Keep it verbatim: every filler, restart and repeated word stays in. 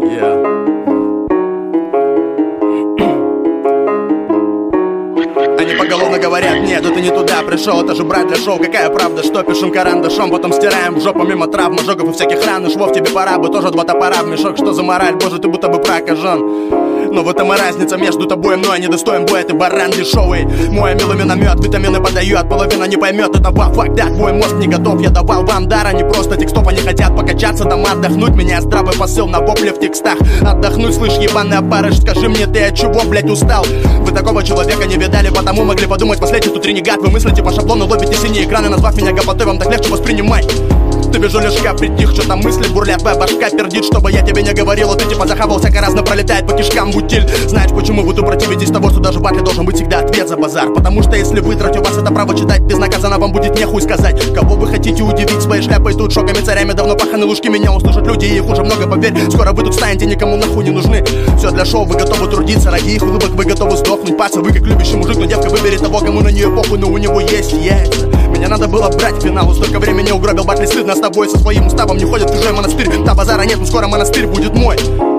Yeah. Они поголовно говорят: нет, это не туда пришел, это же брать для шоу. Какая правда, что пишем карандашом, потом стираем в жопу мимо травм, ожогов и всяких ран. Швов, тебе пора бы тоже два топора в мешок. Что за мораль, боже, ты будто бы прокажен. Но в этом и разница между тобой и мной. Недостоин боя, ты баран дешевый. Мой милый миномет, витамины подает, половина не поймет этого. Fuck that, мой мозг не готов, я давал вам дар. Они просто текстов, они хотят покачаться, дома отдохнуть. Меня здравый посыл на вопли в текстах. Отдохнуть, слышь, ебаный опарыш, скажи мне, ты от чего, блять, устал? Вы такого человека не видали, потому могли подумать, последний тут ренегат. Вы мыслите по шаблону, ловите синие экраны, назвав меня гопотой, вам так легче воспринимать. Ты вижу лишка, притих, что там мысли бурлят, твоя башка пердит, чтобы я тебе не говорил. Ты типа захавал, всяко разно пролетает по кишкам бутиль. Знаешь, почему вы тут противитесь того, что даже в батле должен быть всегда ответ за базар? Потому что если вытрать у вас это право читать, безнаказанно вам будет нехуй сказать. Кого вы хотите удивить своей шляпой тут, шоками, царями? Давно паханы лужки, меня услышат люди, и их уже много, поверь. Скоро вы тут станете, никому нахуй не нужны. Все для шоу, вы готовы трудиться, ради их улыбок вы готовы сдохнуть. Паца, вы как любящий мужик, но девка выберет того, кому на нее похуй, но у него есть яйца. Меня надо было брать в финал, столько времени угробил батли, стыдно с тобой, со своим уставом не ходят в чужой монастырь. Та базара нет, но скоро монастырь будет мой.